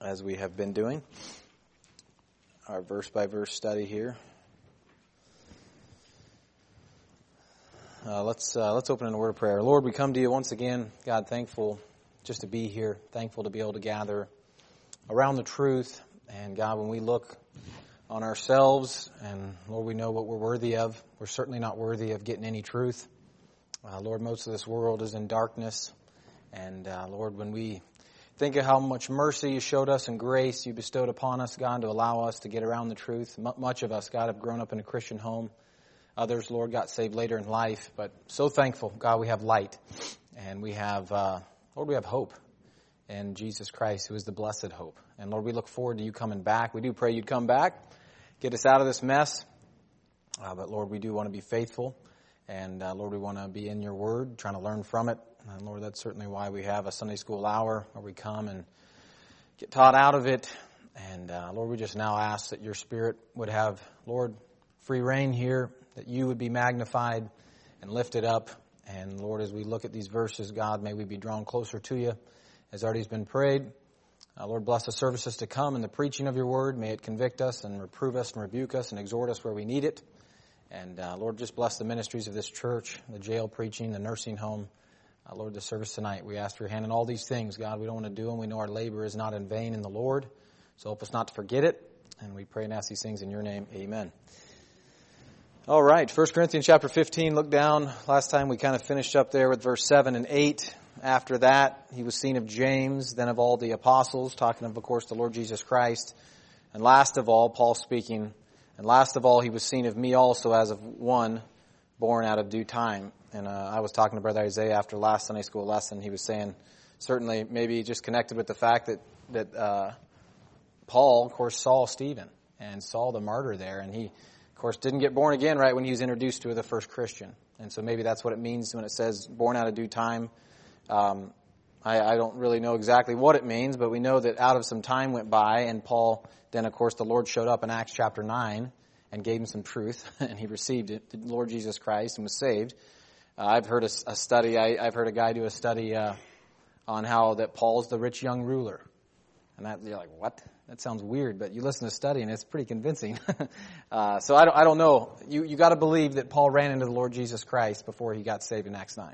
as we have been doing our verse-by-verse study here. Let's open in a word of prayer. Lord, we come to you once again, God, thankful just to be here, thankful to be able to gather around the truth. And God, when we look on ourselves, and Lord, we know what we're worthy of. We're certainly not worthy of getting any truth. Lord, most of this world is in darkness. And Lord, when we think of how much mercy you showed us and grace you bestowed upon us, God, to allow us to get around the truth. Much of us, God, have grown up in a Christian home. Others, Lord, got saved later in life. But so thankful, God, we have light. And we have, Lord, we have hope in Jesus Christ, who is the blessed hope. And Lord, we look forward to you coming back. We do pray you'd come back, get us out of this mess. But Lord, we do want to be faithful. And Lord, we want to be in your word, trying to learn from it. And Lord, that's certainly why we have a Sunday school hour where we come and get taught out of it. And Lord, we just now ask that your Spirit would have, Lord, free reign here, that you would be magnified and lifted up. And Lord, as we look at these verses, God, may we be drawn closer to you, as already has been prayed. Lord, bless the services to come and the preaching of your word. May it convict us and reprove us and rebuke us and exhort us where we need it. And Lord, just bless the ministries of this church, the jail preaching, the nursing home. Lord, the service tonight, we ask for your hand in all these things. God, we don't want to do them. We know our labor is not in vain in the Lord. So help us not to forget it. And we pray and ask these things in your name. Amen. All right, 1 Corinthians chapter 15, look down. Last time we kind of finished up there with verse 7 and 8. After that, he was seen of James, then of all the apostles, talking of course, the Lord Jesus Christ. And last of all, Paul speaking, and last of all, he was seen of me also as of one born out of due time. And I was talking to Brother Isaiah after last Sunday school lesson. He was saying, certainly maybe just connected with the fact that Paul, of course, saw Stephen and saw the martyr there. And he, of course, didn't get born again right when he was introduced to the first Christian. And so maybe that's what it means when it says born out of due time. I don't really know exactly what it means, but we know that out of some time went by, and Paul, then of course the Lord showed up in Acts chapter 9 and gave him some truth, and he received it, the Lord Jesus Christ, and was saved. I've heard a study, I've heard a guy do a study on how that Paul's the rich young ruler. And that, you're like, what? That sounds weird, but you listen to the study and it's pretty convincing. So I don't know. You got to believe that Paul ran into the Lord Jesus Christ before he got saved in Acts 9.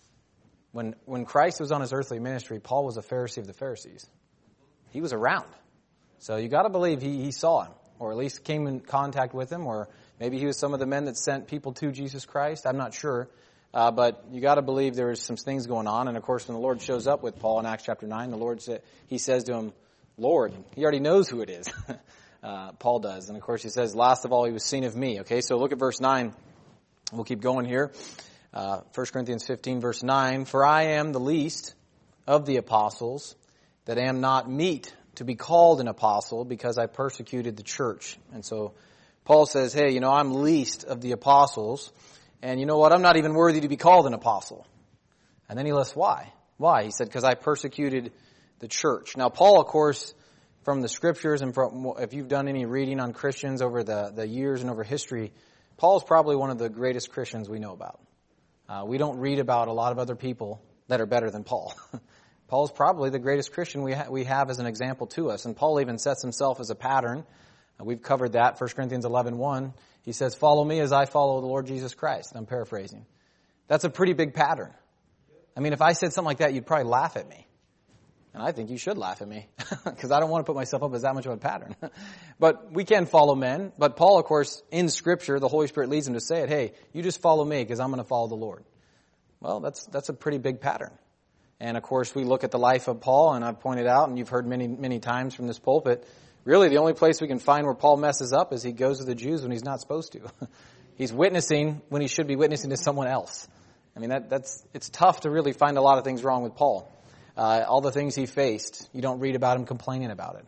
When Christ was on his earthly ministry, Paul was a Pharisee of the Pharisees. He was around. So you got to believe he saw him, or at least came in contact with him, or maybe he was some of the men that sent people to Jesus Christ. I'm not sure. But you got to believe there was some things going on. And of course, when the Lord shows up with Paul in Acts chapter 9, the Lord he says to him, Lord. He already knows who it is. Paul does. And of course, he says, last of all, he was seen of me. Okay, so look at verse 9. We'll keep going here. 1 Corinthians 15, verse 9. For I am the least of the apostles, that am not meet to be called an apostle, because I persecuted the church. And so Paul says, hey, I'm least of the apostles. And you know what? I'm not even worthy to be called an apostle. And then he lists why. Why? He said, because I persecuted the church. Now, Paul, of course, from the scriptures and from, if you've done any reading on Christians over the years and over history, Paul's probably one of the greatest Christians we know about. We don't read about a lot of other people that are better than Paul. Paul's probably the greatest Christian we have as an example to us. And Paul even sets himself as a pattern. We've covered that, 1 Corinthians 11:1. He says, follow me as I follow the Lord Jesus Christ. I'm paraphrasing. That's a pretty big pattern. I mean, if I said something like that, you'd probably laugh at me. And I think you should laugh at me, because I don't want to put myself up as that much of a pattern. But we can follow men. But Paul, of course, in Scripture, the Holy Spirit leads him to say it, hey, you just follow me, because I'm going to follow the Lord. Well, that's a pretty big pattern. And of course, we look at the life of Paul, and I've pointed out, and you've heard many, many times from this pulpit, really the only place we can find where Paul messes up is he goes to the Jews when he's not supposed to. He's witnessing when he should be witnessing to someone else. I mean, it's tough to really find a lot of things wrong with Paul. All the things he faced, you don't read about him complaining about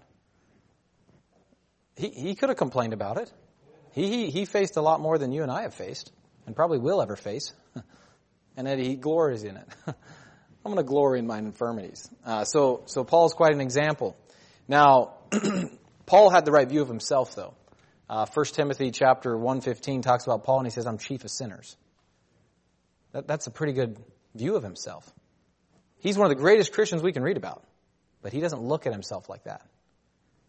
it. He could have complained about it. He faced a lot more than you and I have faced, and probably will ever face. And that he glories in it. I'm going to glory in my infirmities. So Paul's quite an example. Now, Paul had the right view of himself, though. 1 Timothy chapter 1:15 talks about Paul, and he says, I'm chief of sinners. That's a pretty good view of himself. He's one of the greatest Christians we can read about, but he doesn't look at himself like that.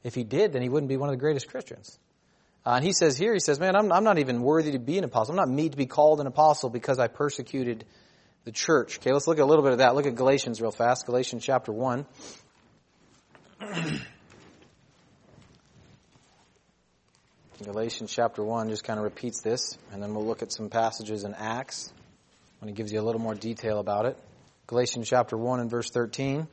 If he did, then he wouldn't be one of the greatest Christians. And he says here, he says, man, I'm not even worthy to be an apostle. I'm not made to be called an apostle because I persecuted the church. Okay, let's look at a little bit of that. Look at Galatians real fast. Galatians chapter 1. Galatians chapter 1 just kind of repeats this, and then we'll look at some passages in Acts when he gives you a little more detail about it. Galatians chapter 1 and verse 13.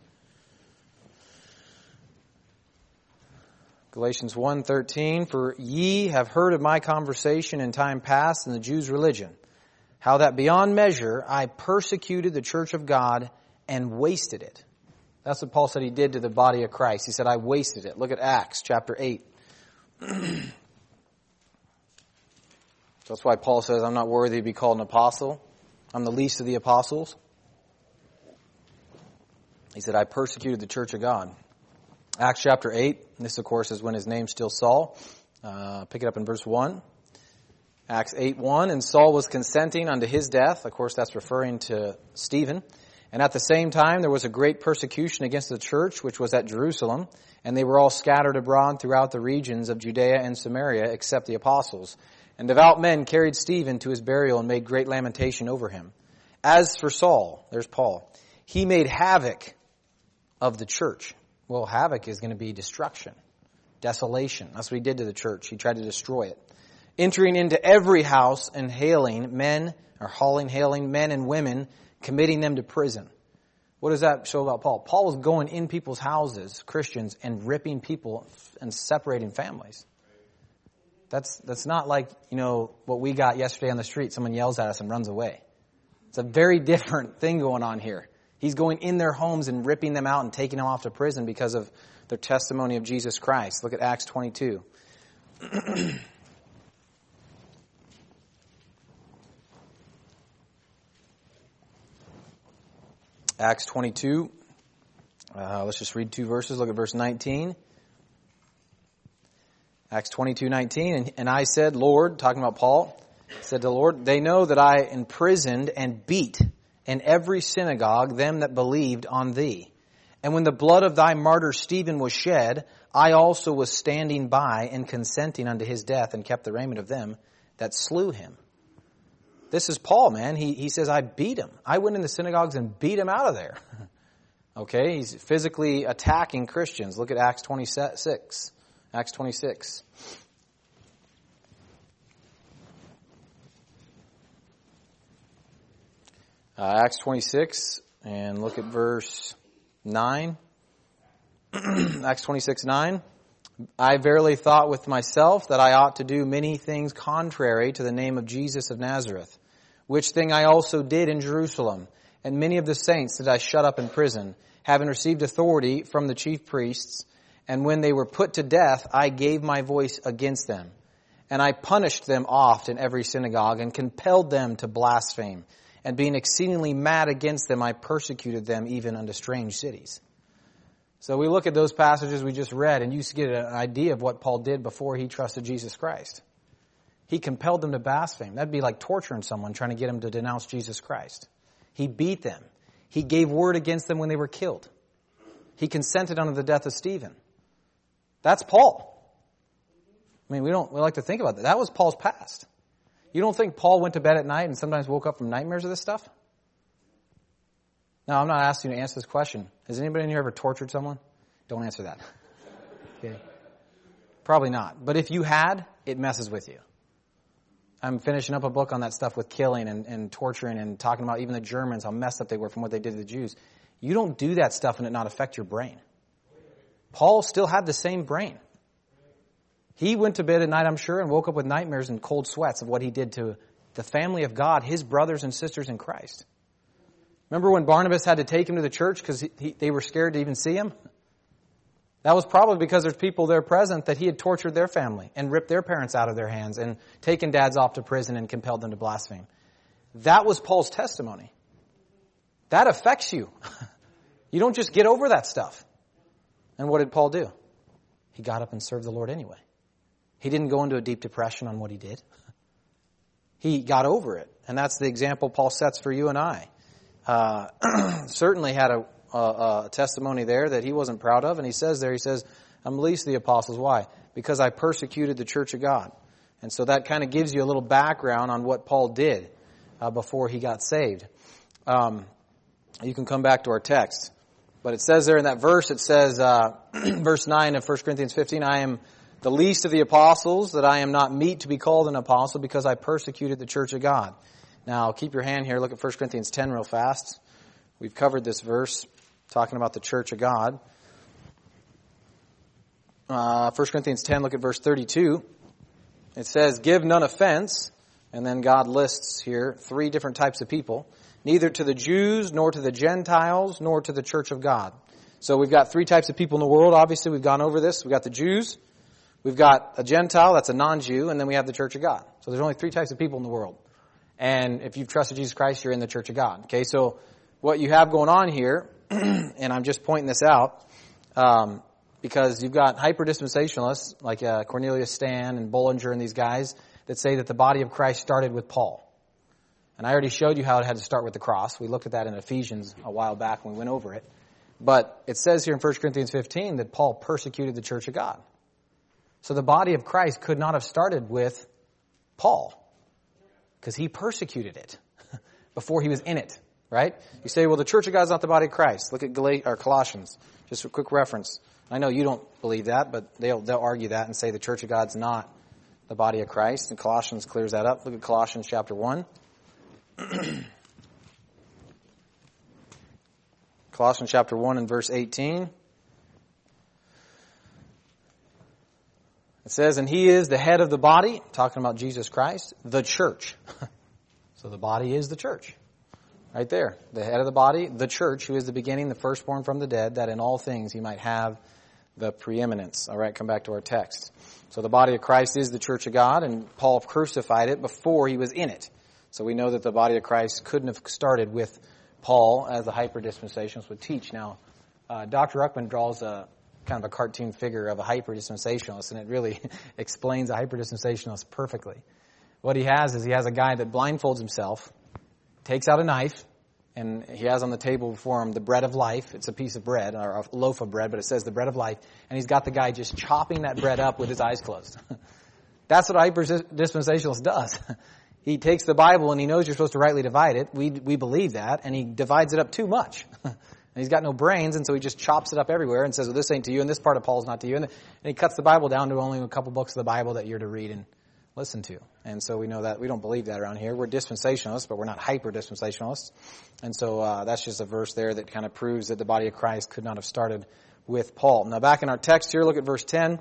Galatians 1:13, for ye have heard of my conversation in time past in the Jews' religion, how that beyond measure I persecuted the church of God and wasted it. That's what Paul said he did to the body of Christ. He said, I wasted it. Look at Acts chapter 8. So that's why Paul says, I'm not worthy to be called an apostle. I'm the least of the apostles. He said, I persecuted the church of God. Acts chapter 8, this of course is when his name's still Saul. Pick it up in verse 1. Acts 8:1, and Saul was consenting unto his death. Of course, that's referring to Stephen. And at the same time, there was a great persecution against the church, which was at Jerusalem. And they were all scattered abroad throughout the regions of Judea and Samaria, except the apostles. And devout men carried Stephen to his burial and made great lamentation over him. As for Saul, there's Paul, he made havoc of the church. Well, havoc is going to be destruction, desolation. That's what he did to the church. He tried to destroy it. Entering into every house and hailing men and women, committing them to prison. What does that show about Paul? Paul was going in people's houses, Christians, and ripping people and separating families. That's not like, what we got yesterday on the street. Someone yells at us and runs away. It's a very different thing going on here. He's going in their homes and ripping them out and taking them off to prison because of their testimony of Jesus Christ. Look at Acts 22. Acts 22. Let's just read two verses. Look at verse 19. Acts 22:19. And I said, Lord, talking about Paul, said to the Lord, they know that I imprisoned and beat in every synagogue them that believed on thee. And when the blood of thy martyr Stephen was shed, I also was standing by and consenting unto his death and kept the raiment of them that slew him. This is Paul, man. He says, I beat him. I went in the synagogues and beat him out of there. Okay, he's physically attacking Christians. Look at Acts 26. Acts 26. Acts 26, and look at verse 9. Acts 26:9. I verily thought with myself that I ought to do many things contrary to the name of Jesus of Nazareth, which thing I also did in Jerusalem, and many of the saints did I shut up in prison, having received authority from the chief priests. And when they were put to death, I gave my voice against them. And I punished them oft in every synagogue, and compelled them to blaspheme. And being exceedingly mad against them, I persecuted them even unto strange cities. So we look at those passages we just read, and you get an idea of what Paul did before he trusted Jesus Christ. He compelled them to blaspheme. That'd be like torturing someone, trying to get them to denounce Jesus Christ. He beat them. He gave word against them when they were killed. He consented unto the death of Stephen. That's Paul. I mean, we like to think about that. That was Paul's past. You don't think Paul went to bed at night and sometimes woke up from nightmares of this stuff? Now, I'm not asking you to answer this question. Has anybody in here ever tortured someone? Don't answer that. Okay. Probably not. But if you had, it messes with you. I'm finishing up a book on that stuff with killing and torturing and talking about even the Germans, how messed up they were from what they did to the Jews. You don't do that stuff and it not affect your brain. Paul still had the same brain. He went to bed at night, I'm sure, and woke up with nightmares and cold sweats of what he did to the family of God, his brothers and sisters in Christ. Remember when Barnabas had to take him to the church because they were scared to even see him? That was probably because there's people there present that he had tortured their family and ripped their parents out of their hands and taken dads off to prison and compelled them to blaspheme. That was Paul's testimony. That affects you. You don't just get over that stuff. And what did Paul do? He got up and served the Lord anyway. He didn't go into a deep depression on what he did. He got over it. And that's the example Paul sets for you and I. Certainly had testimony there that he wasn't proud of. And he says, I'm least of the apostles. Why? Because I persecuted the church of God. And so that kind of gives you a little background on what Paul did before he got saved. You can come back to our text. But it says there in that verse, it says, verse 9 of 1 Corinthians 15, I am the least of the apostles, that I am not meet to be called an apostle because I persecuted the church of God. Now, keep your hand here. Look at 1 Corinthians 10 real fast. We've covered this verse, talking about the church of God. 1 Corinthians 10, look at verse 32. It says, give none offense, and then God lists here 3 different types of people. Neither to the Jews, nor to the Gentiles, nor to the church of God. So we've got 3 types of people in the world. Obviously, we've gone over this. We've got the Jews. We've got a Gentile, that's a non-Jew, and then we have the church of God. So there's only 3 types of people in the world. And if you've trusted Jesus Christ, you're in the church of God. Okay, so what you have going on here, and I'm just pointing this out, because you've got hyper-dispensationalists like Cornelius Stan and Bullinger and these guys that say that the body of Christ started with Paul. And I already showed you how it had to start with the cross. We looked at that in Ephesians a while back when we went over it. But it says here in 1 Corinthians 15 that Paul persecuted the church of God. So the body of Christ could not have started with Paul, because he persecuted it before he was in it, right? You say, well, the church of God is not the body of Christ. Look at Colossians. Just a quick reference. I know you don't believe that, but they'll argue that and say the church of God's not the body of Christ. And Colossians clears that up. Look at Colossians chapter 1. Colossians chapter 1 and verse 18. It says, and he is the head of the body, talking about Jesus Christ, the church. So the body is the church. Right there. The head of the body, the church, who is the beginning, the firstborn from the dead, that in all things he might have the preeminence. All right, come back to our text. So the body of Christ is the church of God, and Paul crucified it before he was in it. So we know that the body of Christ couldn't have started with Paul, as the hyper-dispensationalists would teach. Now, Dr. Ruckman draws a kind of a cartoon figure of a hyper-dispensationalist, and it really explains a hyper-dispensationalist perfectly. What he has is he has a guy that blindfolds himself, takes out a knife, and he has on the table before him the bread of life. It's a piece of bread, or a loaf of bread, but it says the bread of life, and he's got the guy just chopping that bread up with his eyes closed. That's what a hyper-dispensationalist does. He takes the Bible and he knows you're supposed to rightly divide it. We believe that, and he divides it up too much. And he's got no brains, and so he just chops it up everywhere and says, well, this ain't to you, and this part of Paul's not to you. And he cuts the Bible down to only a couple books of the Bible that you're to read and listen to. And so we know that. We don't believe that around here. We're dispensationalists, but we're not hyper-dispensationalists. And so that's just a verse there that kind of proves that the body of Christ could not have started with Paul. Now back in our text here, look at verse 10.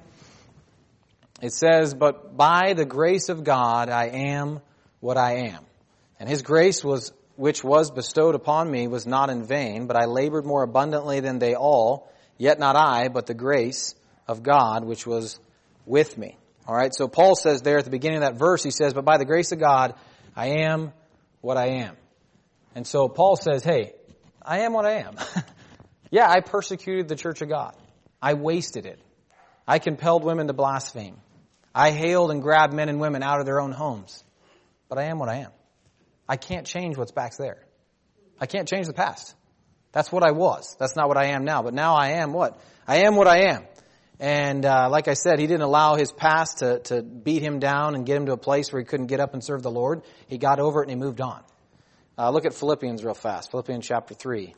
It says, but by the grace of God I am what I am. And his grace which was bestowed upon me was not in vain, but I labored more abundantly than they all, yet not I, but the grace of God which was with me. All right, so Paul says there at the beginning of that verse, he says, but by the grace of God, I am what I am. And so Paul says, hey, I am what I am. Yeah, I persecuted the church of God. I wasted it. I compelled women to blaspheme. I hailed and grabbed men and women out of their own homes. But I am what I am. I can't change what's back there. I can't change the past. That's what I was. That's not what I am now. But now I am what? I am what I am. And like I said, he didn't allow his past to beat him down and get him to a place where he couldn't get up and serve the Lord. He got over it and he moved on. Look at Philippians real fast. Philippians chapter 3.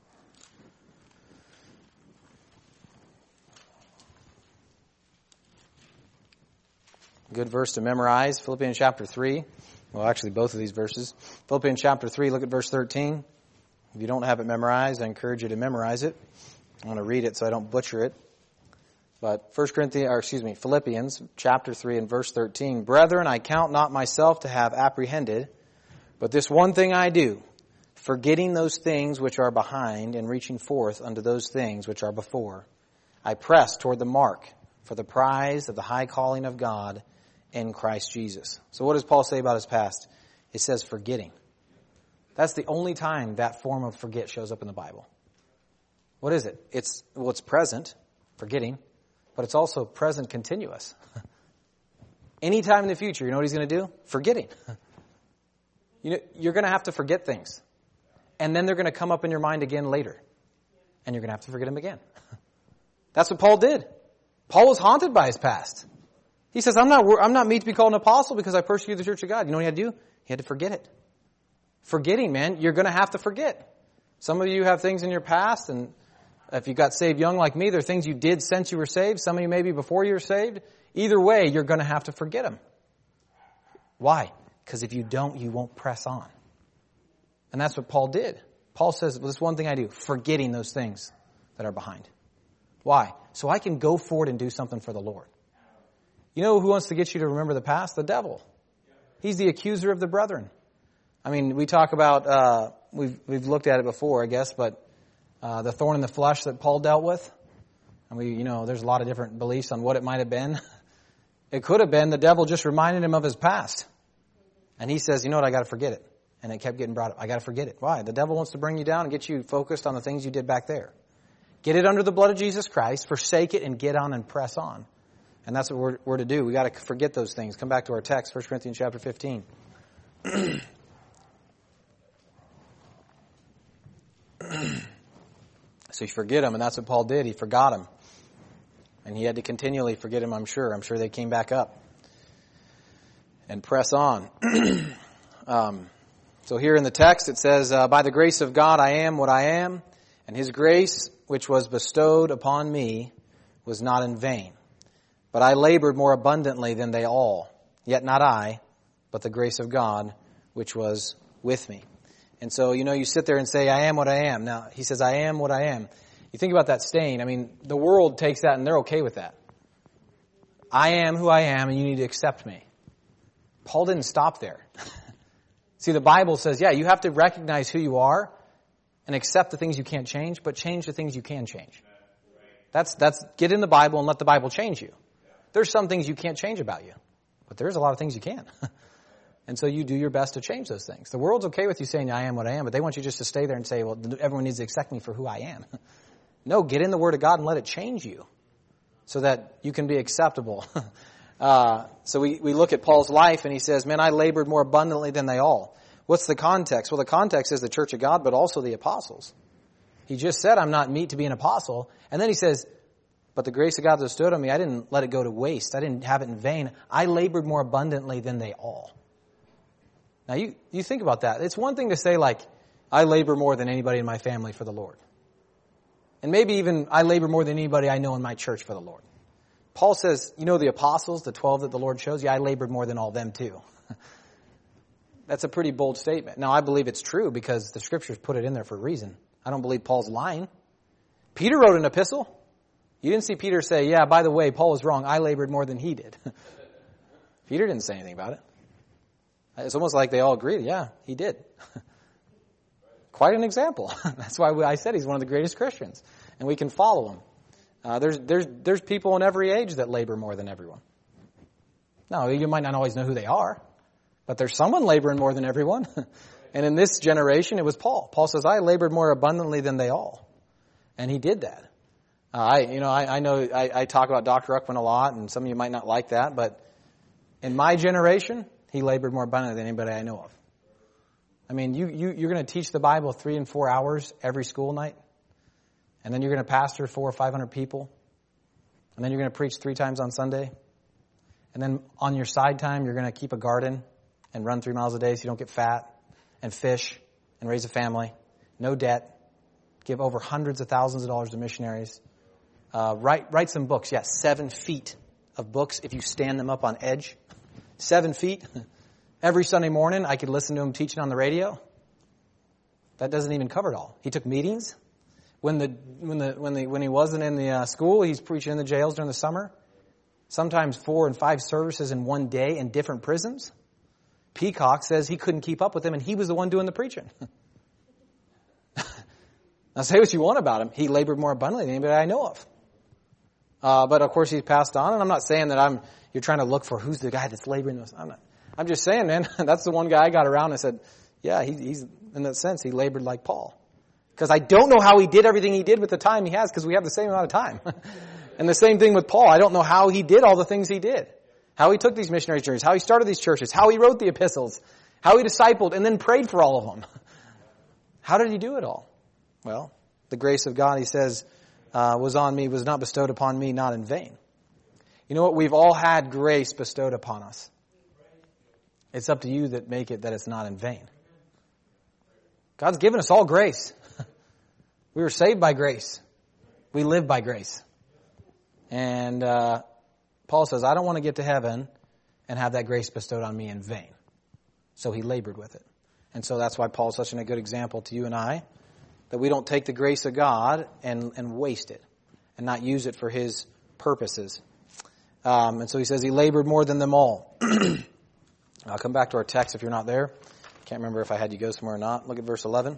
Good verse to memorize. Philippians chapter 3. Well, actually, both of these verses. Philippians chapter 3, look at verse 13. If you don't have it memorized, I encourage you to memorize it. I want to read it so I don't butcher it. But Philippians chapter 3 and verse 13. Brethren, I count not myself to have apprehended, but this one thing I do, forgetting those things which are behind and reaching forth unto those things which are before. I press toward the mark for the prize of the high calling of God in Christ Jesus. So what does Paul say about his past? It says forgetting. That's the only time that form of forget shows up in the Bible. What is it? It's present, forgetting, but it's also present continuous. Anytime in the future, you know what he's going to do? Forgetting. You're going to have to forget things. And then they're going to come up in your mind again later. and you're going to have to forget him again. That's what Paul did. Paul was haunted by his past. He says, I'm not meet to be called an apostle because I persecuted the church of God. You know what he had to do? He had to forget it. Forgetting, man, you're going to have to forget. Some of you have things in your past, and if you got saved young like me, there are things you did since you were saved. Some of you maybe before you were saved. Either way, you're going to have to forget them. Why? Because if you don't, you won't press on. And that's what Paul did. Paul says, well, this one thing I do, forgetting those things that are behind. Why? So I can go forward and do something for the Lord. You know who wants to get you to remember the past? The devil. He's the accuser of the brethren. I mean, we talk about, we've looked at it before, I guess, but the thorn in the flesh that Paul dealt with. And there's a lot of different beliefs on what it might have been. It could have been the devil just reminded him of his past. And he says, you know what, I got to forget it. And it kept getting brought up. I got to forget it. Why? The devil wants to bring you down and get you focused on the things you did back there. Get it under the blood of Jesus Christ, forsake it, and get on and press on. And that's what we're to do. We got to forget those things. Come back to our text, 1 Corinthians chapter 15. So you forget them, and that's what Paul did. He forgot them. And he had to continually forget them, I'm sure. I'm sure they came back up and press on. So here in the text it says, by the grace of God I am what I am, and his grace which was bestowed upon me was not in vain. But I labored more abundantly than they all. Yet not I, but the grace of God which was with me. And so, you sit there and say, I am what I am. Now, he says, I am what I am. You think about that staying. I mean, the world takes that and they're okay with that. I am who I am and you need to accept me. Paul didn't stop there. See, the Bible says, you have to recognize who you are and accept the things you can't change, but change the things you can change. That's get in the Bible and let the Bible change you. There's some things you can't change about you, but there's a lot of things you can. And so you do your best to change those things. The world's okay with you saying, I am what I am, but they want you just to stay there and say, well, everyone needs to accept me for who I am. No, get in the Word of God and let it change you so that you can be acceptable. So we look at Paul's life and he says, man, I labored more abundantly than they all. What's the context? Well, the context is the church of God, but also the apostles. He just said, I'm not meet to be an apostle. And then he says, but the grace of God that stood on me, I didn't let it go to waste. I didn't have it in vain. I labored more abundantly than they all. Now, you think about that. It's one thing to say, like, I labor more than anybody in my family for the Lord. And maybe even I labor more than anybody I know in my church for the Lord. Paul says, the apostles, the 12 that the Lord chose, I labored more than all them too. That's a pretty bold statement. Now, I believe it's true because the Scriptures put it in there for a reason. I don't believe Paul's lying. Peter wrote an epistle. You didn't see Peter say, by the way, Paul was wrong. I labored more than he did. Peter didn't say anything about it. It's almost like they all agreed. Yeah, he did. Quite an example. That's why I said he's one of the greatest Christians. And we can follow him. There's people in every age that labor more than everyone. No, you might not always know who they are. But there's someone laboring more than everyone. And in this generation, it was Paul. Paul says, I labored more abundantly than they all. And he did that. I know I talk about Dr. Ruckman a lot, and some of you might not like that, but in my generation, he labored more abundantly than anybody I know of. I mean, you're going to teach the Bible 3 and 4 hours every school night, and then you're going to pastor 400 or 500 people, and then you're going to preach 3 times on Sunday, and then on your side time, you're going to keep a garden and run 3 miles a day so you don't get fat, and fish, and raise a family, no debt, give over hundreds of thousands of dollars to missionaries, write some books. 7 feet of books if you stand them up on edge. 7 feet. Every Sunday morning, I could listen to him teaching on the radio. That doesn't even cover it all. He took meetings. When he wasn't in the school, he's preaching in the jails during the summer. Sometimes 4 and 5 services in one day in different prisons. Peacock says he couldn't keep up with him, and he was the one doing the preaching. Now, say what you want about him. He labored more abundantly than anybody I know of. But of course, he's passed on, and I'm not saying that you're trying to look for who's the guy that's laboring this. I'm just saying, man, that's the one guy I got around and said, he's in that sense, he labored like Paul. Because I don't know how he did everything he did with the time he has, because we have the same amount of time. And the same thing with Paul. I don't know how he did all the things he did. How he took these missionary journeys, how he started these churches, how he wrote the epistles, how he discipled and then prayed for all of them. How did he do it all? Well, the grace of God, he says, was on me, was not bestowed upon me, not in vain. You know what? We've all had grace bestowed upon us. It's up to you that make it that it's not in vain. God's given us all grace. We were saved by grace. We live by grace. And Paul says, I don't want to get to heaven and have that grace bestowed on me in vain. So he labored with it. And so that's why Paul's such a good example to you and I, that we don't take the grace of God and waste it and not use it for his purposes. And so he says he labored more than them all. I'll come back to our text if you're not there. Can't remember if I had you go somewhere or not. Look at verse 11.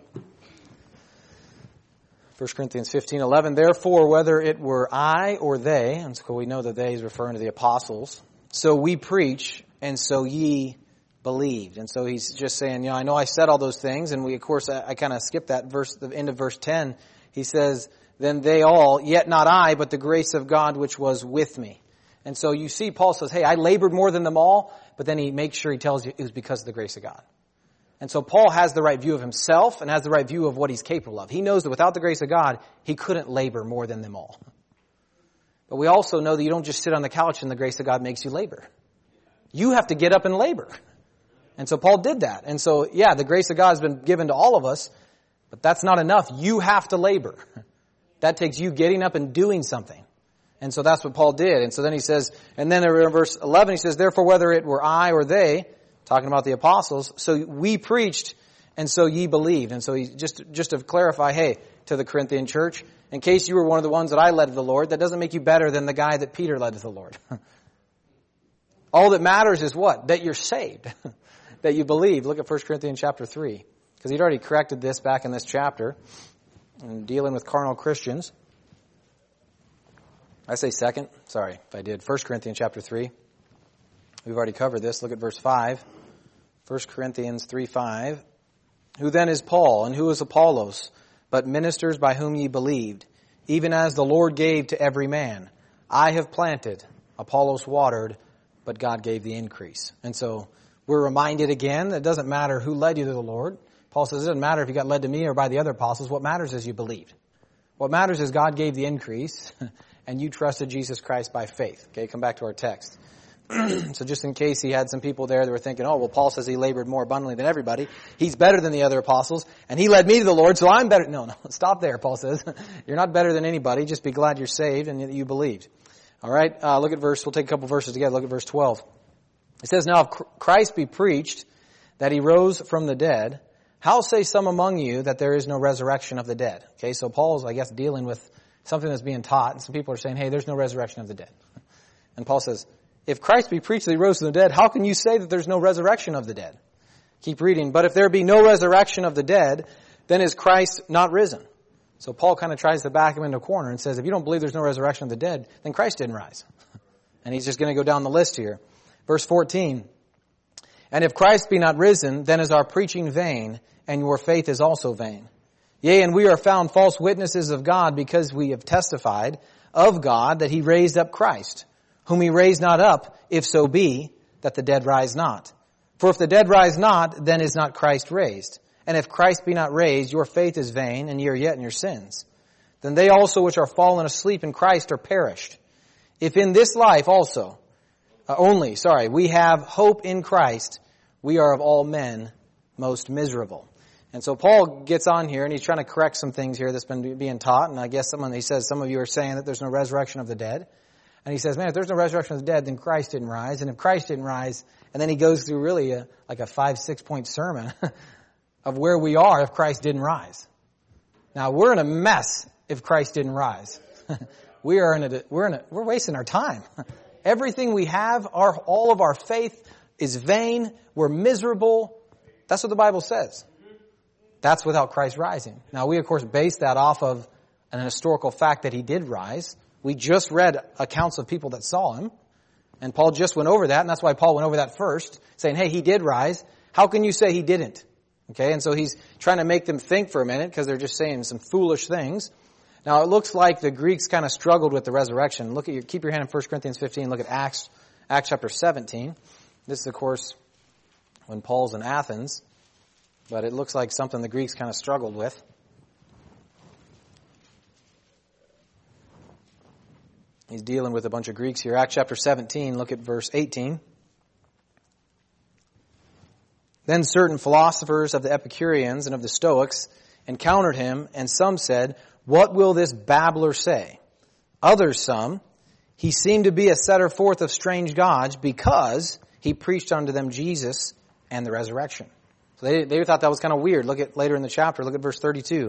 1 Corinthians 15:11. Therefore, whether it were I or they, and so we know that they is referring to the apostles, so we preach, and so ye believed. And so he's just saying, I know I said all those things, and of course, I kind of skipped that verse, the end of verse 10. He says, then they all, yet not I, but the grace of God which was with me. And so you see, Paul says, hey, I labored more than them all, but then he makes sure he tells you it was because of the grace of God. And so Paul has the right view of himself and has the right view of what he's capable of. He knows that without the grace of God, he couldn't labor more than them all. But we also know that you don't just sit on the couch and the grace of God makes you labor. You have to get up and labor. And so Paul did that. And so, yeah, the grace of God has been given to all of us, but that's not enough. You have to labor. That takes you getting up and doing something. And so that's what Paul did. And so then he says, and then in verse 11 he says, therefore whether it were I or they, talking about the apostles, so we preached and so ye believed. And so he just to clarify, hey, to the Corinthian church, in case you were one of the ones that I led to the Lord, that doesn't make you better than the guy that Peter led to the Lord. All that matters is what? That you're saved. That you believe. Look at 1 Corinthians chapter 3. Because he'd already corrected this back in this chapter. And dealing with carnal Christians. I say second. Sorry if I did. 1 Corinthians chapter 3. We've already covered this. Look at verse 5. 1 Corinthians 3:5. Who then is Paul, and who is Apollos, but ministers by whom ye believed, even as the Lord gave to every man. I have planted, Apollos watered, but God gave the increase. And so we're reminded again that it doesn't matter who led you to the Lord. Paul says it doesn't matter if you got led to me or by the other apostles. What matters is you believed. What matters is God gave the increase, and you trusted Jesus Christ by faith. Okay, come back to our text. So just in case he had some people there that were thinking, oh, well, Paul says he labored more abundantly than everybody. He's better than the other apostles, and he led me to the Lord, so I'm better. No, stop there, Paul says. You're not better than anybody. Just be glad you're saved and that you believed. All right, look at we'll take a couple verses together. Look at verse 12. It says, now if Christ be preached that he rose from the dead, how say some among you that there is no resurrection of the dead? Okay, so Paul's, I guess, dealing with something that's being taught, and some people are saying, hey, there's no resurrection of the dead. And Paul says, if Christ be preached that he rose from the dead, how can you say that there's no resurrection of the dead? Keep reading. But if there be no resurrection of the dead, then is Christ not risen? So Paul kind of tries to back him into a corner and says, if you don't believe there's no resurrection of the dead, then Christ didn't rise. And he's just going to go down the list here. Verse 14. And if Christ be not risen, then is our preaching vain, and your faith is also vain. Yea, and we are found false witnesses of God, because we have testified of God that he raised up Christ, whom he raised not up, if so be that the dead rise not. For if the dead rise not, then is not Christ raised. And if Christ be not raised, your faith is vain, and ye are yet in your sins. Then they also which are fallen asleep in Christ are perished. If in this life also, we have hope in Christ, we are of all men most miserable. And so Paul gets on here, and he's trying to correct some things here that's been being taught. And I guess he says some of you are saying that there's no resurrection of the dead. And he says, man, if there's no resurrection of the dead, then Christ didn't rise. And if Christ didn't rise, and then he goes through really a 5-6 point sermon of where we are if Christ didn't rise. Now, we're in a mess if Christ didn't rise. We're wasting our time. Everything we have, all of our faith is vain. We're miserable. That's what the Bible says. That's without Christ rising. Now, we, of course, base that off of an historical fact that he did rise. We just read accounts of people that saw him. And Paul just went over that, and that's why Paul went over that first, saying, hey, he did rise. How can you say he didn't? Okay, and so he's trying to make them think for a minute, because they're just saying some foolish things. Now, it looks like the Greeks kind of struggled with the resurrection. Keep your hand in 1 Corinthians 15. Look at Acts chapter 17. This is, of course, when Paul's in Athens. But it looks like something the Greeks kind of struggled with. He's dealing with a bunch of Greeks here. Acts chapter 17, look at verse 18. Then certain philosophers of the Epicureans and of the Stoics encountered him, and some said, "What will this babbler say?" Others, some, "He seemed to be a setter forth of strange gods, because he preached unto them Jesus and the resurrection." So they thought that was kind of weird. Look at later in the chapter, look at verse 32.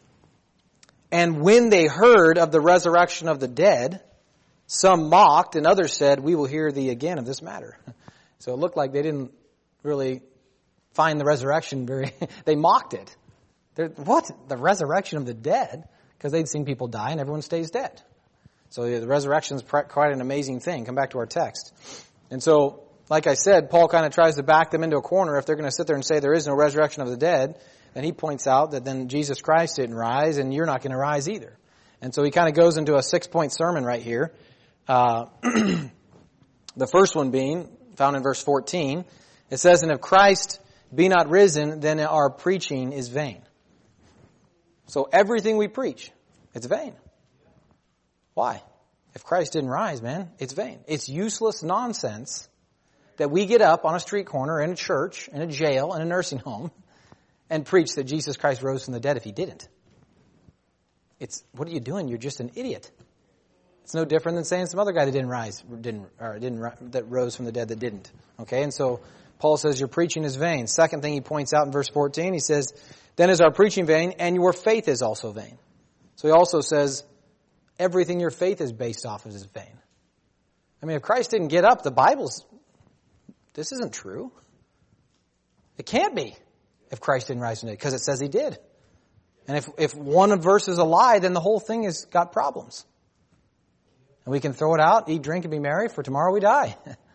"And when they heard of the resurrection of the dead, some mocked, and others said, We will hear thee again of this matter." So it looked like they didn't really find the resurrection very... They mocked it. What? The resurrection of the dead? Because they'd seen people die and everyone stays dead. So the resurrection is quite an amazing thing. Come back to our text. And so, like I said, Paul kind of tries to back them into a corner. If they're going to sit there and say there is no resurrection of the dead, then he points out that then Jesus Christ didn't rise and you're not going to rise either. And so he kind of goes into a 6-point sermon right here. The first one being found in verse 14. It says, "And if Christ be not risen, then our preaching is vain." So everything we preach, it's vain. Why? If Christ didn't rise, man, it's vain. It's useless nonsense that we get up on a street corner, in a church, in a jail, in a nursing home, and preach that Jesus Christ rose from the dead if he didn't. What are you doing? You're just an idiot. It's no different than saying some other guy that that rose from the dead that didn't. Okay, and so Paul says your preaching is vain. Second thing he points out in verse 14, he says, "Then is our preaching vain, and your faith is also vain." So he also says, everything your faith is based off of is vain. I mean, if Christ didn't get up, this isn't true. It can't be if Christ didn't rise from the dead, because it says he did. And if one verse is a lie, then the whole thing has got problems. And we can throw it out, eat, drink, and be merry, for tomorrow we die.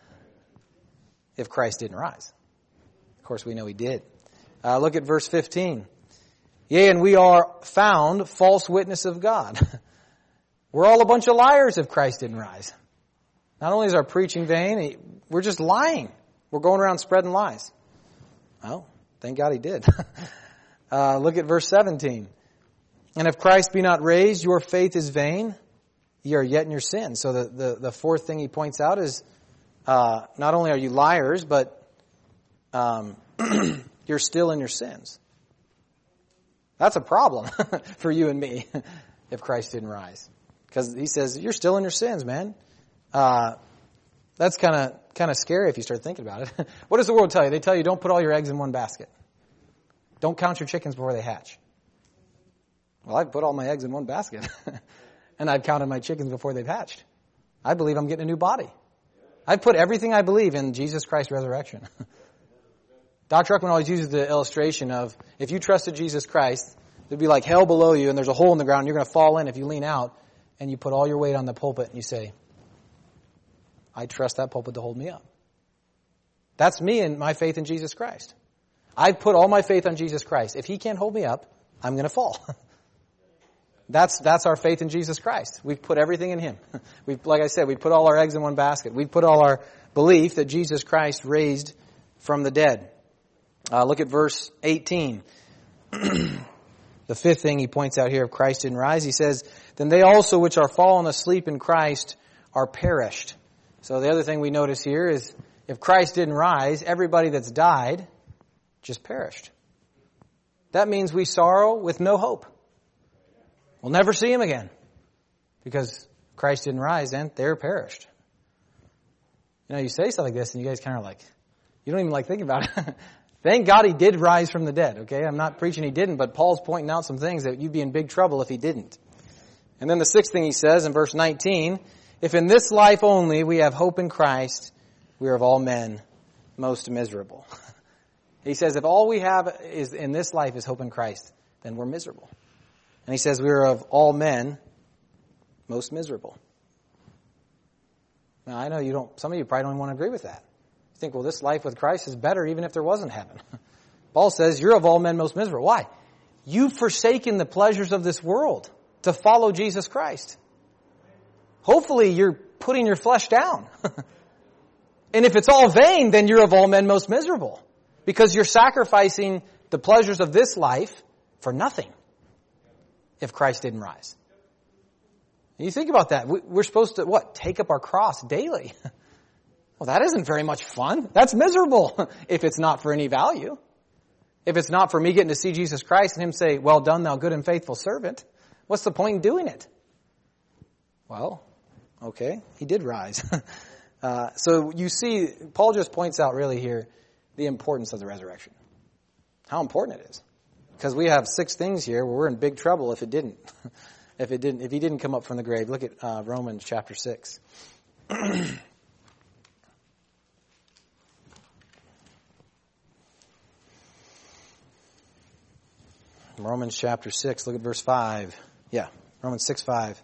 If Christ didn't rise. Of course, we know he did. Look at verse 15. "Yea, and we are found false witness of God." We're all a bunch of liars if Christ didn't rise. Not only is our preaching vain, we're just lying. We're going around spreading lies. Well, thank God he did. Look at verse 17. "And if Christ be not raised, your faith is vain. Ye are yet in your sins." So the fourth thing he points out is, not only are you liars, but you're still in your sins. That's a problem for you and me if Christ didn't rise. Because he says, you're still in your sins, man. That's kind of scary if you start thinking about it. What does the world tell you? They tell you don't put all your eggs in one basket. Don't count your chickens before they hatch. Well, I've put all my eggs in one basket. And I've counted my chickens before they've hatched. I believe I'm getting a new body. I've put everything I believe in Jesus Christ's resurrection. Dr. Ruckman always uses the illustration of, if you trusted Jesus Christ, there'd be like hell below you and there's a hole in the ground and you're going to fall in if you lean out and you put all your weight on the pulpit and you say, I trust that pulpit to hold me up. That's me and my faith in Jesus Christ. I've put all my faith on Jesus Christ. If he can't hold me up, I'm going to fall. That's our faith in Jesus Christ. We've put everything in him. Like I said, we put all our eggs in one basket. We've put all our belief that Jesus Christ raised from the dead. Look at verse 18. The fifth thing he points out here, if Christ didn't rise, he says, then they also which are fallen asleep in Christ are perished. So the other thing we notice here is, if Christ didn't rise, everybody that's died just perished. That means we sorrow with no hope. We'll never see him again. Because Christ didn't rise, and they're perished. You know, you say something like this, and you guys kind of like, you don't even like thinking about it. Thank God he did rise from the dead, okay? I'm not preaching he didn't, but Paul's pointing out some things that you'd be in big trouble if he didn't. And then the sixth thing he says in verse 19, if in this life only we have hope in Christ, we are of all men most miserable. He says if all we have is in this life is hope in Christ, then we're miserable. And he says we are of all men most miserable. Now I know some of you probably don't want to agree with that. You think, well, this life with Christ is better even if there wasn't heaven. Paul says you're of all men most miserable. Why? You've forsaken the pleasures of this world to follow Jesus Christ. Hopefully you're putting your flesh down. And if it's all vain, then you're of all men most miserable. Because you're sacrificing the pleasures of this life for nothing if Christ didn't rise. And you think about that. We're supposed to, what? Take up our cross daily. Well, that isn't very much fun. That's miserable if it's not for any value. If it's not for me getting to see Jesus Christ and Him say, well done, thou good and faithful servant, what's the point in doing it? Well, okay, He did rise. So you see, Paul just points out really here the importance of the resurrection. How important it is. Because we have 6 things here where we're in big trouble if it didn't. If He didn't come up from the grave. Look at Romans chapter 6. Romans chapter 6, look at verse 5. Yeah, Romans 6:5.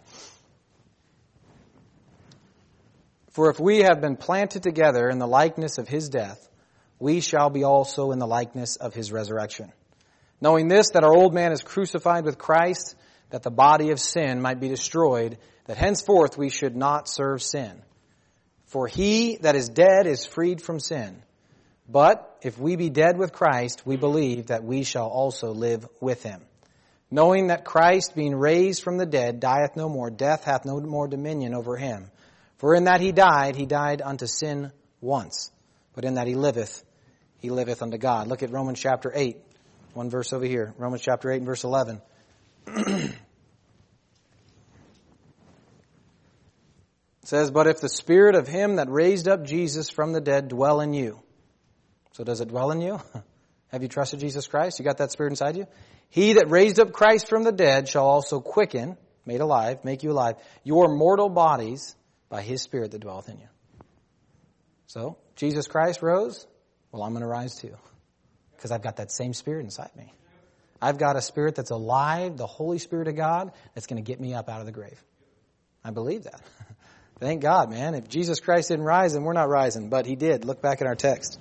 For if we have been planted together in the likeness of His death, we shall be also in the likeness of His resurrection. Knowing this, that our old man is crucified with Christ, that the body of sin might be destroyed, that henceforth we should not serve sin. For he that is dead is freed from sin. But if we be dead with Christ, we believe that we shall also live with Him. Knowing that Christ, being raised from the dead, dieth no more, death hath no more dominion over Him. For in that He died unto sin once. But in that He liveth unto God. Look at Romans chapter 8. One verse over here. Romans chapter 8 and verse 11. It says, but if the Spirit of Him that raised up Jesus from the dead dwell in you. So does it dwell in you? Have you trusted Jesus Christ? You got that Spirit inside you? He that raised up Christ from the dead shall also quicken, make you alive, your mortal bodies by His Spirit that dwelleth in you. So, Jesus Christ rose. Well, I'm going to rise too. Because I've got that same Spirit inside me. I've got a Spirit that's alive, the Holy Spirit of God, that's going to get me up out of the grave. I believe that. Thank God, man. If Jesus Christ didn't rise, then we're not rising. But He did. Look back at our text.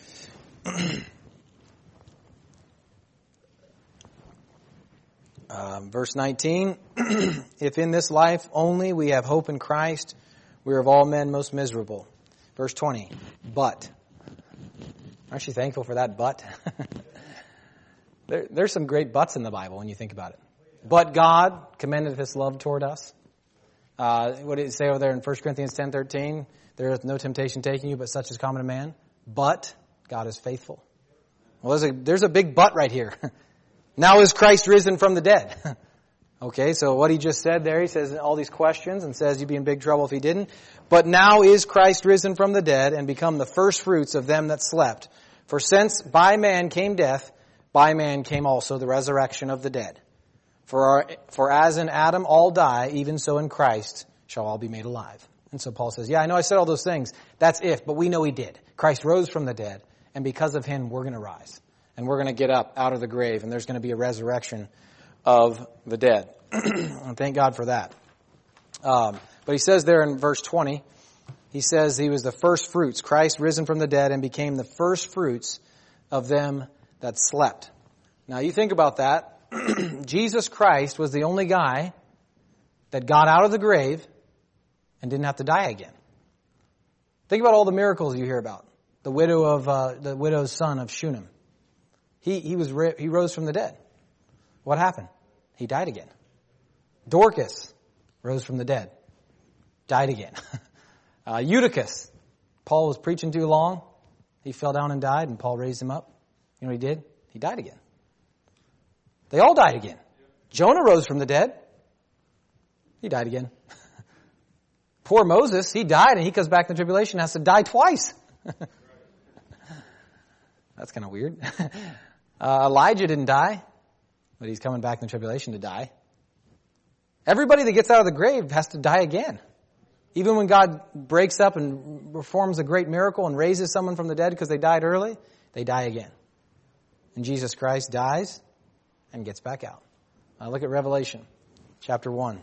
Verse 19, if in this life only we have hope in Christ, we are of all men most miserable. Verse 20, but. Aren't you thankful for that but? There's some great buts in the Bible when you think about it. But God commendeth His love toward us. What did it say over there in 1 Corinthians 10:13? There is no temptation taking you, but such is common to man. But God is faithful. Well, there's a big but right here. Now is Christ risen from the dead? Okay, so what he just said there, he says all these questions and says you'd be in big trouble if he didn't. But now is Christ risen from the dead and become the first fruits of them that slept. For since by man came death, by man came also the resurrection of the dead. For as in Adam all die, even so in Christ shall all be made alive. And so Paul says, yeah, I know I said all those things. That's if, but we know He did. Christ rose from the dead, and because of Him, we're going to rise. And we're going to get up out of the grave, and there's going to be a resurrection of the dead. And thank God for that. But he says there in verse 20, he says He was the first fruits. Christ risen from the dead and became the first fruits of them that slept. Now you think about that. Jesus Christ was the only guy that got out of the grave and didn't have to die again. Think about all the miracles you hear about. The widow's son of Shunem. He rose from the dead. What happened? He died again. Dorcas rose from the dead. Died again. Eutychus. Paul was preaching too long. He fell down and died, and Paul raised him up. You know what he did? He died again. They all died again. Jonah rose from the dead. He died again. Poor Moses, he died, and he comes back in the tribulation and has to die twice. That's kind of weird. Elijah didn't die, but he's coming back in the tribulation to die. Everybody that gets out of the grave has to die again. Even when God breaks up and performs a great miracle and raises someone from the dead because they died early, they die again. And Jesus Christ dies and gets back out. Look at Revelation chapter 1.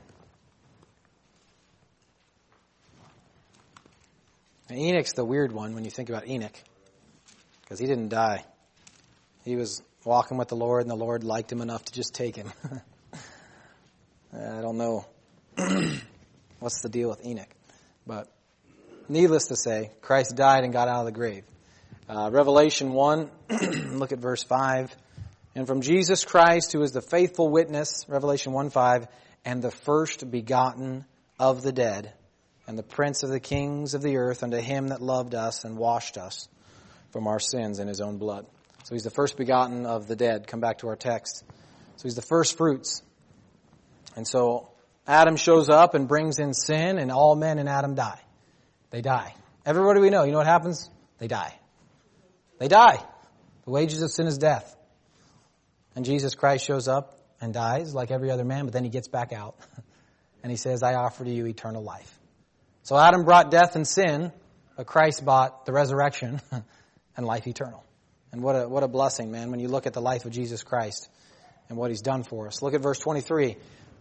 And Enoch's the weird one when you think about Enoch, because he didn't die. He was walking with the Lord, and the Lord liked him enough to just take him. I don't know what's the deal with Enoch. But needless to say, Christ died and got out of the grave. Revelation 1, look at verse 5. And from Jesus Christ, who is the faithful witness, Revelation 1:5, and the first begotten of the dead, and the prince of the kings of the earth, unto him that loved us and washed us from our sins in his own blood. So he's the first begotten of the dead. Come back to our text. So he's the first fruits. And so Adam shows up and brings in sin, and all men in Adam die. They die. Everybody we know, you know what happens? They die. They die. The wages of sin is death. And Jesus Christ shows up and dies like every other man, but then he gets back out. And he says, I offer to you eternal life. So Adam brought death and sin, but Christ brought the resurrection and life eternal. And what a blessing, man, when you look at the life of Jesus Christ and what he's done for us. Look at verse 23.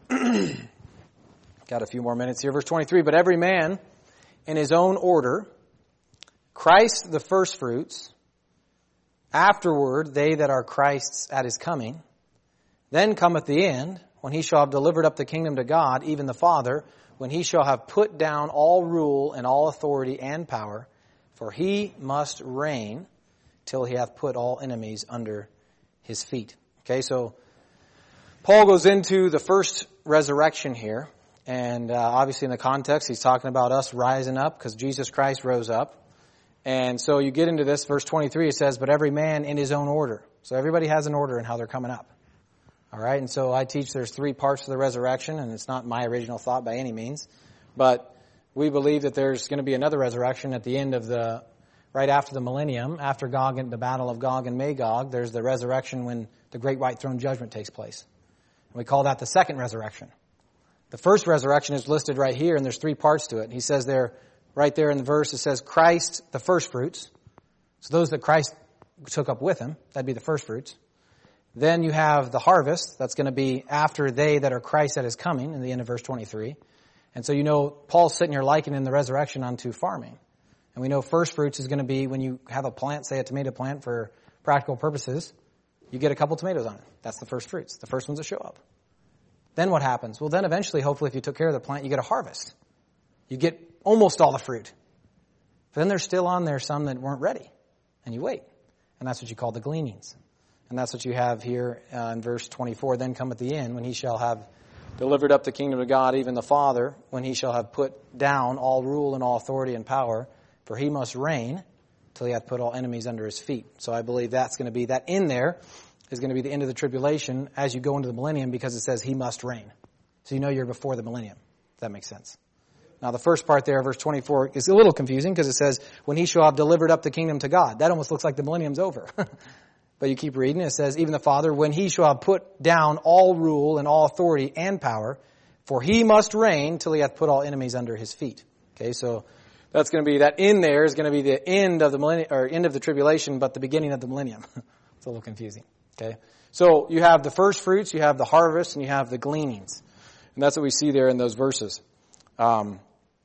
Got a few more minutes here. Verse 23, but every man in his own order, Christ the firstfruits, afterward they that are Christ's at his coming. Then cometh the end, when he shall have delivered up the kingdom to God, even the Father, when he shall have put down all rule and all authority and power, for he must reign till he hath put all enemies under his feet. Okay, so Paul goes into the first resurrection here, and obviously in the context he's talking about us rising up because Jesus Christ rose up. And so you get into this, verse 23, it says, but every man in his own order. So everybody has an order in how they're coming up. All right, and so I teach there's three parts to the resurrection, and it's not my original thought by any means. But we believe that there's going to be another resurrection at the end of right after the millennium, after the battle of Gog and Magog, there's the resurrection when the great white throne judgment takes place. We call that the second resurrection. The first resurrection is listed right here, and there's three parts to it. He says there, right there in the verse, it says, Christ the firstfruits. So those that Christ took up with him, that'd be the firstfruits. Then you have the harvest. That's going to be after they that are Christ at his coming, in the end of verse 23. And so you know, Paul's sitting here likening the resurrection unto farming. And we know firstfruits is going to be when you have a plant, say a tomato plant for practical purposes, you get a couple tomatoes on it. That's the first fruits, the first ones that show up. Then what happens? Well, then eventually, hopefully, if you took care of the plant, you get a harvest. You get almost all the fruit. But then there's still on there some that weren't ready. And you wait. And that's what you call the gleanings. And that's what you have here in verse 24. Then cometh the end, when he shall have delivered up the kingdom of God, even the Father, when he shall have put down all rule and all authority and power. For he must reign till he hath put all enemies under his feet. So I believe that's going to be, that in there is going to be the end of the tribulation as you go into the millennium, because it says he must reign. So you know you're before the millennium. If that makes sense. Now the first part there, verse 24, is a little confusing because it says, when he shall have delivered up the kingdom to God. That almost looks like the millennium's over. But you keep reading, it says, even the Father, when he shall have put down all rule and all authority and power, for he must reign till he hath put all enemies under his feet. Okay, so that's going to be, that in there is going to be the end of the millennium, or end of the tribulation, but the beginning of the millennium. It's a little confusing. Okay, so you have the first fruits, you have the harvest, and you have the gleanings. And that's what we see there in those verses. And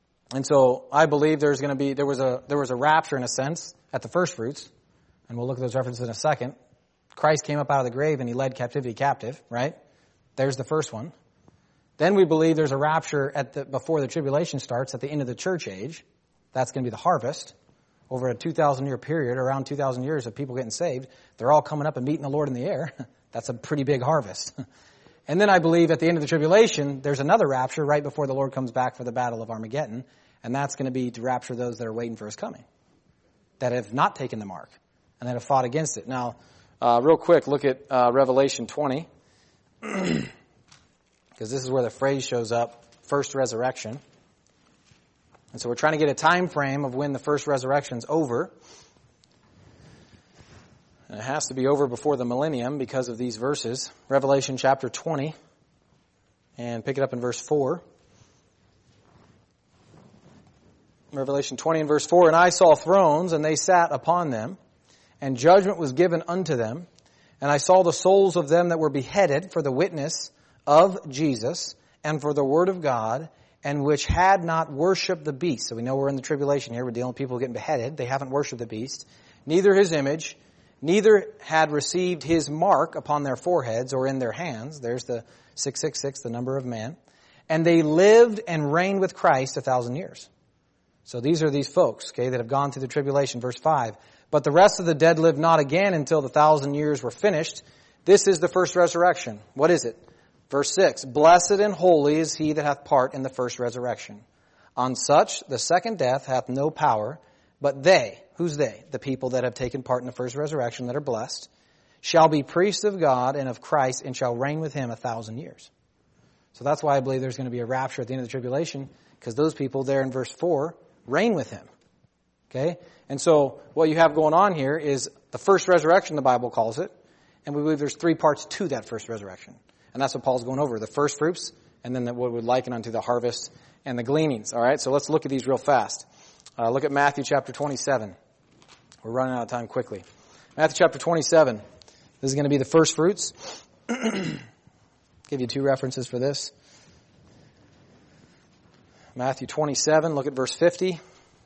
so I believe there's going to be, there was a rapture in a sense at the first fruits. And we'll look at those references in a second. Christ came up out of the grave and he led captivity captive, right? There's the first one. Then we believe there's a rapture before the tribulation starts at the end of the church age. That's going to be the harvest. Over a 2,000 year period, around 2,000 years of people getting saved, they're all coming up and meeting the Lord in the air. That's a pretty big harvest. And then I believe at the end of the tribulation, there's another rapture right before the Lord comes back for the battle of Armageddon. And that's going to be to rapture those that are waiting for his coming, that have not taken the mark and that have fought against it. Now, real quick, look at Revelation 20, because this is where the phrase shows up, first resurrection. And so we're trying to get a time frame of when the first resurrection's over. And it has to be over before the millennium because of these verses. Revelation chapter 20, and pick it up in verse 4. Revelation 20 and verse 4, and I saw thrones, and they sat upon them, and judgment was given unto them. And I saw the souls of them that were beheaded for the witness of Jesus and for the word of God, and which had not worshipped the beast. So we know we're in the tribulation here. We're dealing with people getting beheaded. They haven't worshipped the beast, neither his image, neither had received his mark upon their foreheads or in their hands. There's the 666, the number of man. And they lived and reigned with Christ 1,000 years. So these are these folks, okay, that have gone through the tribulation. Verse 5. But the rest of the dead lived not again until the 1,000 years were finished. This is the first resurrection. What is it? Verse 6, blessed and holy is he that hath part in the first resurrection. On such the second death hath no power, but they, who's they? The people that have taken part in the first resurrection that are blessed, shall be priests of God and of Christ, and shall reign with him 1,000 years. So that's why I believe there's going to be a rapture at the end of the tribulation, because those people there in verse 4 reign with him. Okay? And so what you have going on here is the first resurrection, the Bible calls it, and we believe there's 3 parts to that first resurrection. And that's what Paul's going over, the first fruits, and then what we would liken unto the harvest and the gleanings. All right, so let's look at these real fast. Look at Matthew chapter 27. We're running out of time quickly. Matthew chapter 27. This is going to be the first fruits. Give you 2 references for this. Matthew 27, look at verse 50.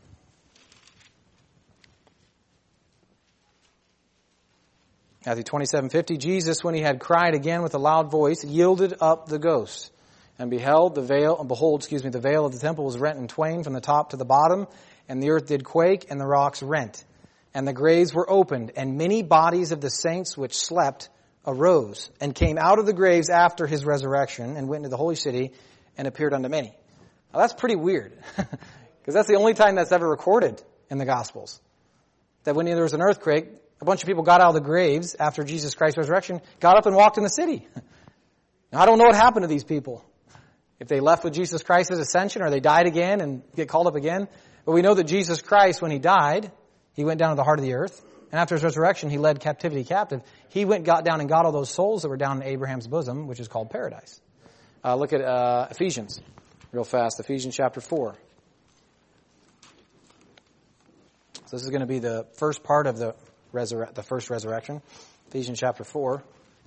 Matthew 27:50, Jesus, when he had cried again with a loud voice, yielded up the ghost. And behold, the veil of the temple was rent in twain from the top to the bottom, and the earth did quake, and the rocks rent. And the graves were opened, and many bodies of the saints which slept arose, and came out of the graves after his resurrection, and went into the holy city, and appeared unto many. Now that's pretty weird, because that's the only time that's ever recorded in the Gospels. That when there was an earthquake, a bunch of people got out of the graves after Jesus Christ's resurrection, got up and walked in the city. Now, I don't know what happened to these people. If they left with Jesus Christ's ascension or they died again and get called up again. But we know that Jesus Christ, when he died, he went down to the heart of the earth. And after his resurrection, he led captivity captive. He got down and got all those souls that were down in Abraham's bosom, which is called paradise. Look at Ephesians real fast. Ephesians chapter 4. So this is going to be the first part of the first resurrection. Ephesians chapter 4.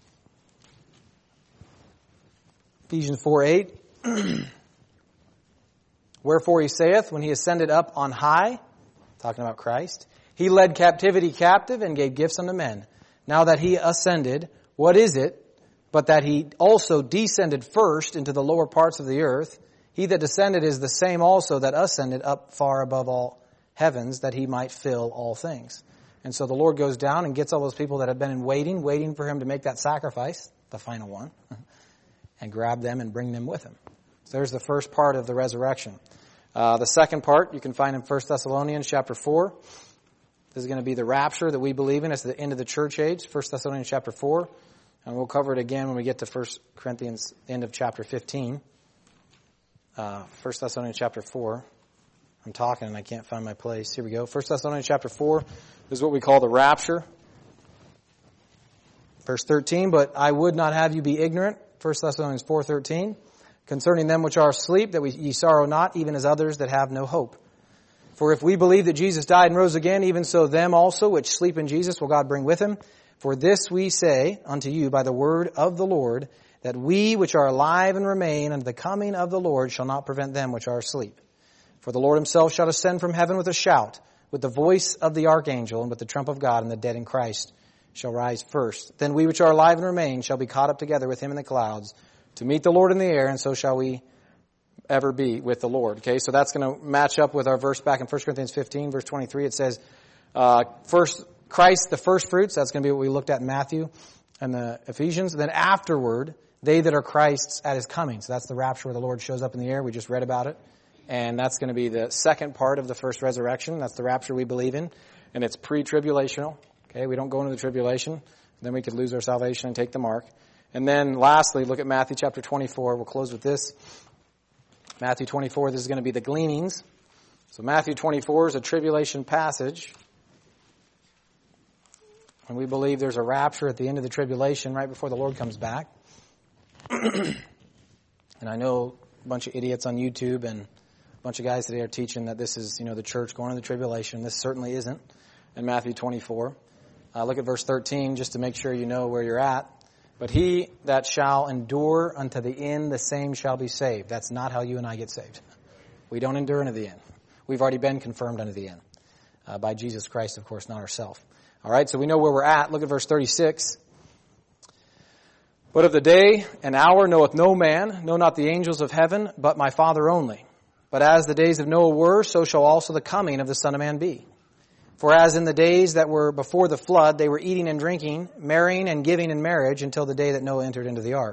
Ephesians 4:8. Wherefore he saith, when he ascended up on high, talking about Christ, he led captivity captive and gave gifts unto men. Now that he ascended, what is it but that he also descended first into the lower parts of the earth? He that descended is the same also that ascended up far above all heavens, that he might fill all things. And so the Lord goes down and gets all those people that have been in waiting for him to make that sacrifice, the final one, and grab them and bring them with him. So there's the first part of the resurrection. The second part you can find in 1 Thessalonians chapter 4. This is going to be the rapture that we believe in. It's the end of the church age, 1 Thessalonians chapter 4. And we'll cover it again when we get to 1 Corinthians, the end of chapter 15. 1 Thessalonians chapter 4. I'm talking and I can't find my place. Here we go. 1 Thessalonians chapter 4 is what we call the rapture. Verse 13, but I would not have you be ignorant, 1 Thessalonians 4:13, concerning them which are asleep, that ye sorrow not, even as others that have no hope. For if we believe that Jesus died and rose again, even so them also which sleep in Jesus will God bring with him. For this we say unto you by the word of the Lord, that we which are alive and remain unto the coming of the Lord shall not prevent them which are asleep. For the Lord himself shall descend from heaven with a shout, with the voice of the archangel, and with the trump of God, and the dead in Christ shall rise first. Then we which are alive and remain shall be caught up together with him in the clouds, to meet the Lord in the air, and so shall we ever be with the Lord. Okay, so that's going to match up with our verse back in 1 Corinthians 15, verse 23. It says, first Christ, the first fruits. That's going to be what we looked at in Matthew and the Ephesians. Then afterward, they that are Christ's at his coming. So that's the rapture where the Lord shows up in the air. We just read about it. And that's going to be the second part of the first resurrection. That's the rapture we believe in. And it's pre-tribulational. Okay, we don't go into the tribulation. Then we could lose our salvation and take the mark. And then lastly, look at Matthew chapter 24. We'll close with this. Matthew 24, this is going to be the gleanings. So Matthew 24 is a tribulation passage. And we believe there's a rapture at the end of the tribulation right before the Lord comes back. And I know a bunch of idiots on YouTube and a bunch of guys today are teaching that this is, the church going into the tribulation. This certainly isn't in Matthew 24. Look at verse 13 just to make sure you know where you're at. But he that shall endure unto the end, the same shall be saved. That's not how you and I get saved. We don't endure unto the end. We've already been confirmed unto the end. By Jesus Christ, of course, not ourselves. All right, so we know where we're at. Look at verse 36. But of the day and hour knoweth no man, no not the angels of heaven, but my Father only. But as the days of Noah were, so shall also the coming of the Son of Man be. For as in the days that were before the flood, they were eating and drinking, marrying and giving in marriage until the day that Noah entered into the ark.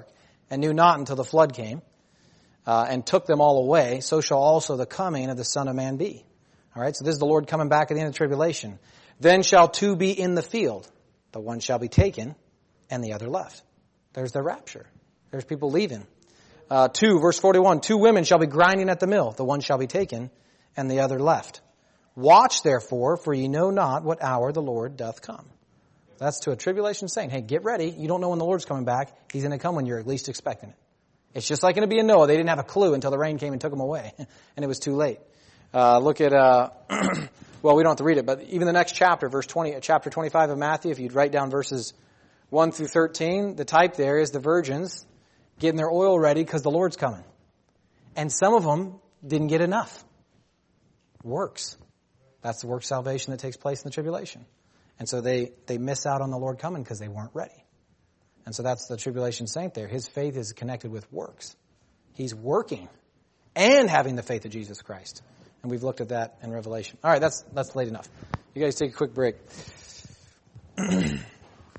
and knew not until the flood came, and took them all away, so shall also the coming of the Son of Man be. All right, so this is the Lord coming back at the end of the tribulation. Then shall two be in the field. The one shall be taken, and the other left. There's the rapture. There's people leaving. 2, verse 41, 2 women shall be grinding at the mill. The one shall be taken, and the other left. Watch therefore, for ye know not what hour the Lord doth come. That's to a tribulation saying, hey, get ready. You don't know when the Lord's coming back. He's going to come when you're at least expecting it. It's just like going to be in Noah. They didn't have a clue until the rain came and took them away. And it was too late. Look at, well, we don't have to read it, but even the next chapter, chapter 25 of Matthew, if you'd write down verses 1 through 13, the type there is the virgins getting their oil ready because the Lord's coming. And some of them didn't get enough. Works. That's the work salvation that takes place in the tribulation. And so they miss out on the Lord coming because they weren't ready. And so that's the tribulation saint there. His faith is connected with works. He's working and having the faith of Jesus Christ. And we've looked at that in Revelation. All right, that's late enough. You guys take a quick break.